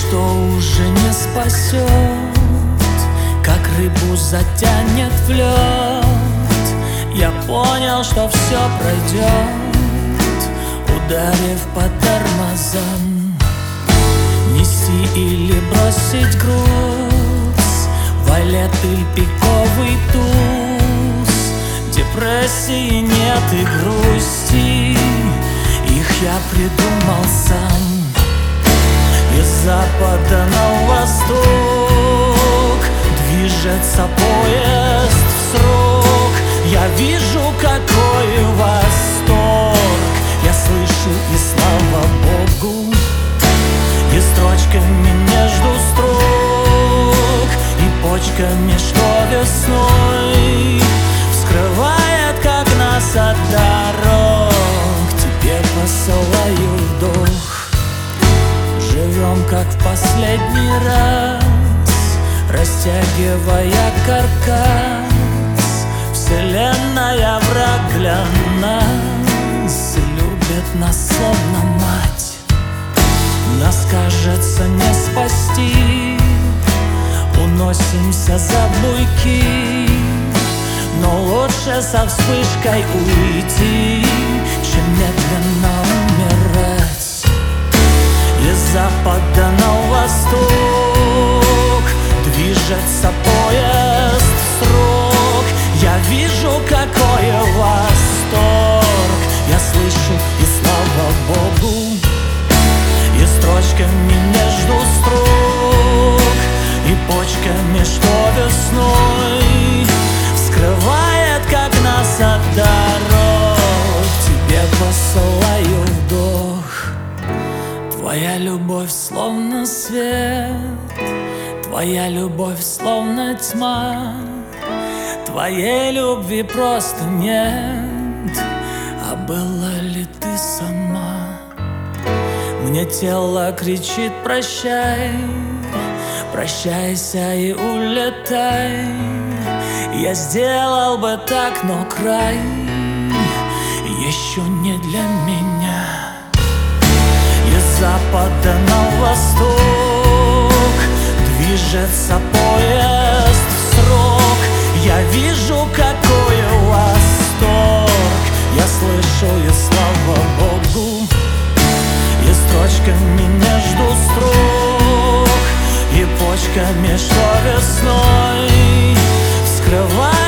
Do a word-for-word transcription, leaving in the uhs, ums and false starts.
Ничто уже не спасет, как рыбу затянет в лед. Я понял, что все пройдет, ударив по тормозам. Нести или бросить груз, валет или пиковый туз. Депрессии нет и грусти, их я придумал сам. Из запада на восток движется поезд в срок. Я вижу, какой восторг, я слышу, и слава Богу. И строчками между строк, и почками, что весной вскрывает, как нас от дорог. Тебе посылаю вдох. Живем, как в последний раз, растягивая каркас. Вселенная враг для нас, любит нас словно мать. Нас, кажется, не спасти, уносимся за буйки. Но лучше со вспышкой уйти, чем медленно умирать. Из запада на восток движется поезд в срок. Я вижу, какой восторг, я слышу, и слава Богу. И строчками между строк, и почками, что весной вскрывает, как нас от дорог. Тебе посылаю вдох. Твоя любовь словно свет, твоя любовь словно тьма. Твоей любви просто нет, а была ли ты сама? Мне тело кричит прощай, прощайся и улетай. Я сделал бы так, но край еще не для меня. Из запада на восток движется поезд в срок. Я вижу, какой восторг, я слышу, и слава Богу. И строчками между строк, и почками, что весной вскрывает,